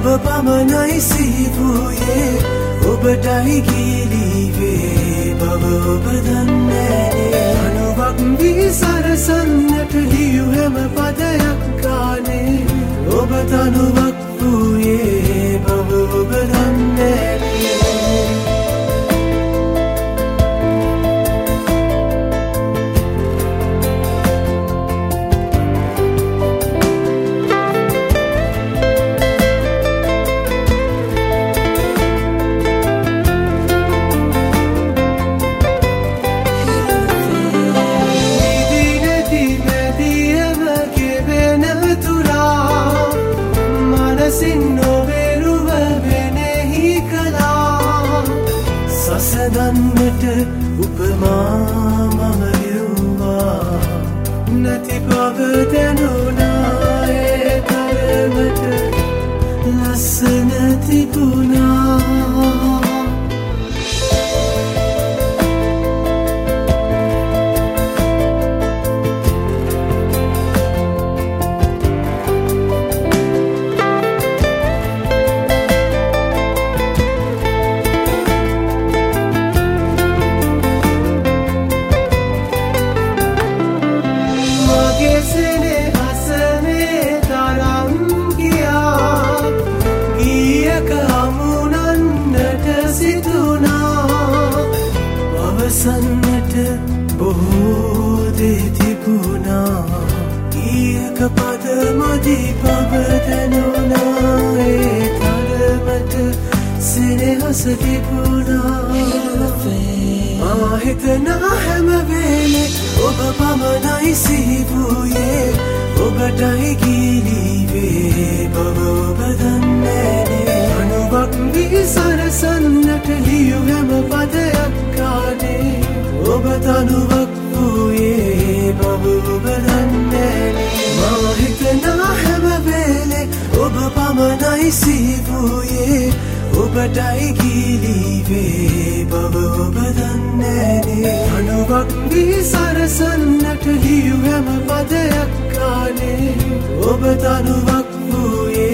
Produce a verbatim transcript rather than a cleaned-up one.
ඔබ පමණයි සිහිවූයේ ඔබටයි ගිලීවේ බව ඔබ දන්නේනේ අනුවක් වී සරසන්නට ලියු හැම පදයක් ගානේ ඔබ තනුවක් වූයේ බව ඔබ දන්නේනේ සසදන්නට උපමා මම යුවා නැති බව දැනුණා ඒ තරමට ලස්සන තිබුණා සන්නට බොහෝ දේ තිබුණා ඊයක පද මදි බව දැනුණා ඒ තරමට සෙනෙහස තිබුණා මා හිතනා හැම වෙලේ ඔබ පමණයි සිහිවූයේ ඔබටයි ගිලීවේ බව ඔබ දන්නේනේ අනුවක් වී සරසන්නට ලියු හැම පදයක් ගානේ ඔබ තනුවක් වූයේ බව ඔබ දන්නේනේ මා හිතනා හැම වෙලේ ඔබ පමණයි සිහිවූයේ ඔබටයි ගිලීවේ බව ඔබ දන්නේනේ අනුවක් වී සරසන්නට ලියු හැම පදයක් ගානේ ඔබ තනුවක් වූයේ